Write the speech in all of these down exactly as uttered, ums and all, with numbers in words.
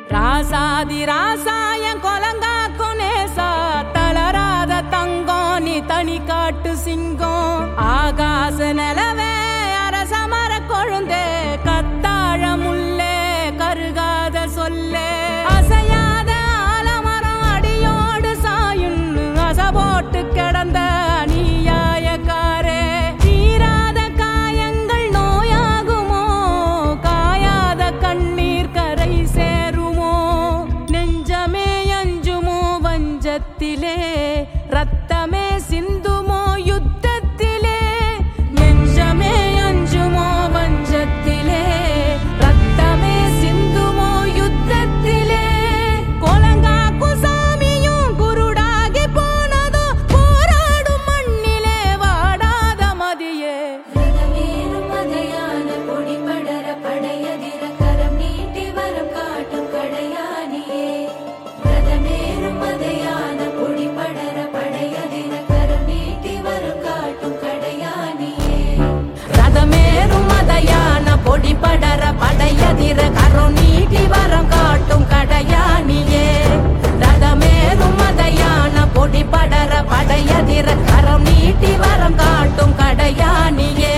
ராசாதி ராசாயம் கொலங்காக்கும் நேசா தளராத தங்கம் நீ தனி காட்டு சிங்கம் ஆகாச நிலவே அரசமர கொழுந்தே கத்தாழ முல்லே கருகாத சொல்லே அசையாத ஆலமரம் அடியோடு சாயுன்னு அசை போட்டு கிடந்த நீயாயக்காரே தீராத காயங்கள் நோயாகுமோ காயாத கண்ணீர் கரை சேருமோ நெஞ்சமே அஞ்சுமோ வஞ்சத்திலே ரத்தமே சிந்துமோ யுத்தத்திலே நெஞ்சமே அஞ்சுமோ வஞ்சத்திலே ரத்தமே சிந்துமோ யுத்தத்திலே கொலங்காக்கும் சாமியும் குருடாகி போனதோ போராடும் மண்ணிலே வாடாத மதியே ரதமேறும் மதையான பொடி படர படையதிர கரம் நீட்டி வரம் காட்டும் கடையானியே ரதமேறும் மதையான பொடி படர படையதிர கரம் நீட்டி வரம் காட்டும் கடையானியே ரதமேறும் மதையான பொடி படர படையதிர கரம் நீட்டி வரம் காட்டும் கடையானியே ரதமேறும் மதையான பொடி படர படையதிர கரம் நீட்டி வரம் காட்டும் கடையானியே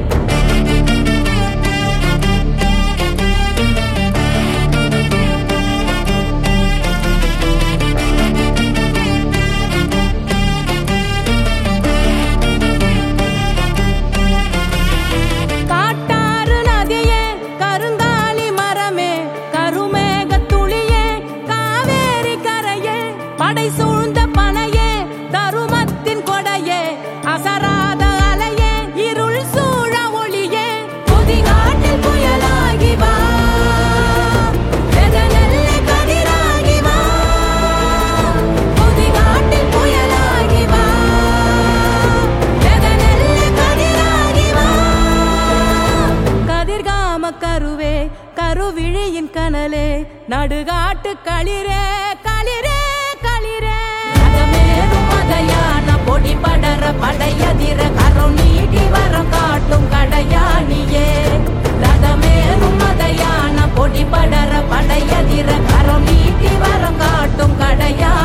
காட்டாறு நதியே கருங்காலி மரமே கருமேக துளியே காவேரி கரையே படை சூழ்ந்த பனையே தருமத்தின் கொடையே அசராத அலையே இருள் சூழ ஒளியே புதிகாட்டில் புயலாகி வா வெதநெல்லை கதிராகி வா புதிகாட்டில் புயலாகி வா வெதநெல்லை கதிராகி வா கதிர்காம கருவே கருவிழியின் கனலே நடுகாட்டு களிரே களிரே களிரே ரதமேறும் மதையான பொடி படர படையதிர கரம் நீட்டி வரம் காட்டும் கடையானியே ரதமேறும் மதையான பொடி படர படையதிர கரம் நீட்டி வரம் காட்டும் கடையா